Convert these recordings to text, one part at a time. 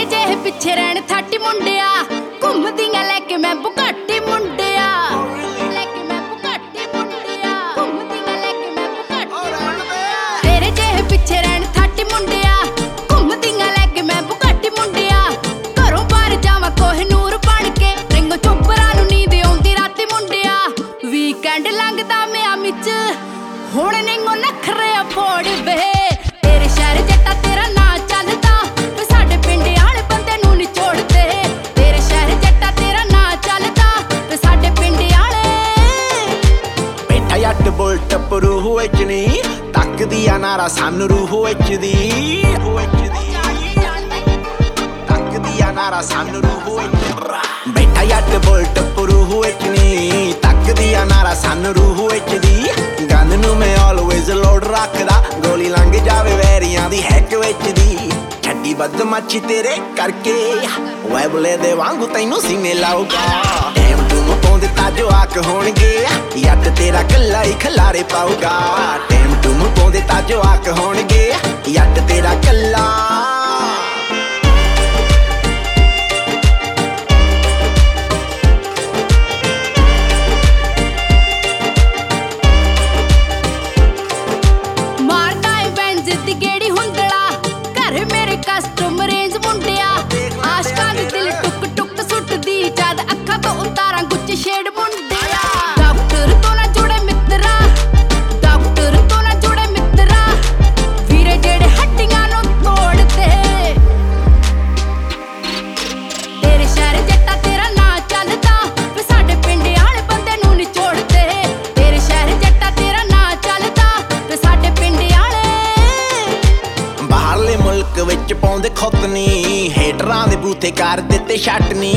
तेरे जेहे पिछे रहन थाटी मुंडिया घुमदियां लेके मैं बुगाटी मुंडिया लेके मैं बुगाटी मुंडिया घुमदियां लेके मैं बुगाटी तेरे जेहे पिछे रहन थाटी मुंडिया घुमदियां लेके मैं बुगाटी मुंडिया घरों बाहर जावा कोहिनूर बन के रिंगो चोपरा नूं नींद आउंदी राती मुंडिया वीकेंड लंघदा मियामी च हुण निंगो नखरे फोड़ वे तेरे शहर जट्टा तेरा ना चलदा साडे पिंड आले बंदे नूं नहीं छोड़दे तेरे शहर जट्टा तेरा ना चलदा साडे पिंड आले बैठा जट बुलट रूह विच नी तकदी आ नारा सन रूह विच दी तकदी आ नारा सन रूह विच बैठा जट बुलट रूह विच नी तकदी आ नारा सन रूह विच दी गन नूं मैं ऑलवेज लोड रखदा गोली लंघ जावे वैरियां दी हैक विच दी छड्डी बदमाशी तेरे करके वैबले दे वांगू तैनू सीने लाऊगा टैम टूम पाउंदे तां जवाक होणगे जट तेरा कल्ला ही खलारे पाऊगा टैम टूम पाउंदे तां जवाक होणगे जट तेरा कल्ला कस्टम रेंज मुंडिया आशकां दे दिल टुक टुक सुटदी जद अखां तो उतारां गुच्च शेड मुंडिया डॉक्टर तो ना जुड़े मित्रा डॉक्टर तो ना जुड़े मित्रा वीरे जेड़े हड्डियां नूं तोड़दे तेरे शहर जट्टा तेरा ना चलदा वे साडे पिंड आले बंदे नूं नहीं छोड़दे तेरे शहर जट्टा तेरा ना चलदा वे साडे पिंड आले बाहरले मुल्क विच पाउंदे खुत नी हेटरां दे बूथे कर दित्ते छट नी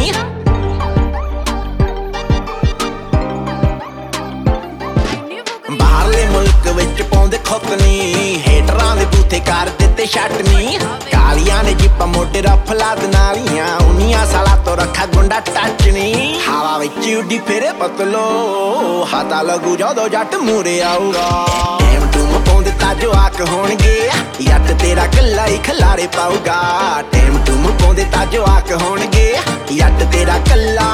बाहरले मुल्क विच पाउंदे खुत नी हेटरां दे बूथे कर दित्ते छट नी कालियां ने जिप्पा मोटे रफला दनालियां 19 सालां तो रखा गुंडा टच नी हवा विच उड्डी फिरे पतलो हाता लगू जदों जट मूरे आऊगा टैम टूम पाउंदे तां जवाक होणगे जट तेरा कल्ला ही खलारे पाऊगा टैम टूम पाउंदे तां जवाक होणगे जट तेरा कल्ला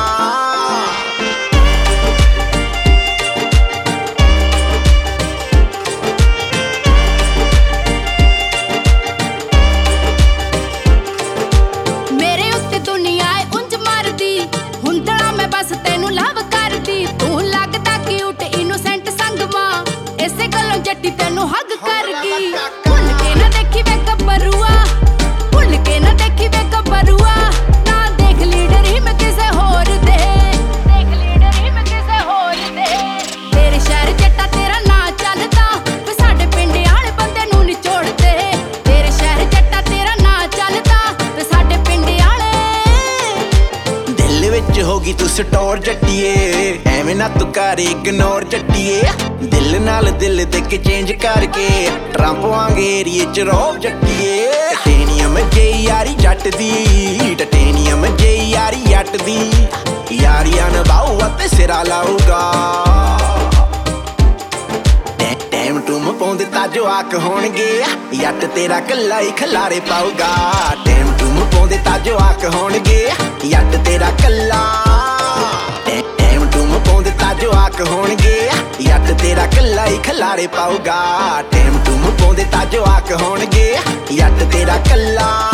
मेरे उत्ते दुनिया उंज मारदी हुंदड़ा मैं बस तैनू लव करदी तू लगदा क्यूट इनोसेंट संगवा इसे गल्लों जट्टी तैनू हग कर गई भुल के ना देखी वे गबरुआ भुल के ना देखी वे गबरुआ ना देख लीडर ही मैं किसे होर दे देख लीडर ही मैं किसे होर दे तेरे शहर जट्टा तेरा ना चलदा वे साडे पिंड आले बंदे नूं नहीं छोड़दे तेरे शहर जट्टा तेरा ना चलदा वे साडे पिंड आले दिल विच होगी तू स्टोर जट्टिए एवें ना तू कर इग्नोर जट्टिए दिल नाल दिल दे के चेंज करके ट्रंप वांगे एरिए च रोब जट्टिए टाइटेनियम जे यारी जट दी टाइटेनियम जे यारी जट दी यारियां नभाऊ ते सिरा लाऊगा टैम टूम पाउंदे तां जवाक होणगे जट तेरा कल्ला ही खलारे पाऊगा टैम टूम पाउंदे तां जवाक होणगे जट तेरा कल्ला टैम टूम पाउंदे तां जवाक होणगे जट तेरा कल्ला ही खलारे पाऊगा टैम टूम पाउंदे तां जवाक होणगे जट तेरा कल्ला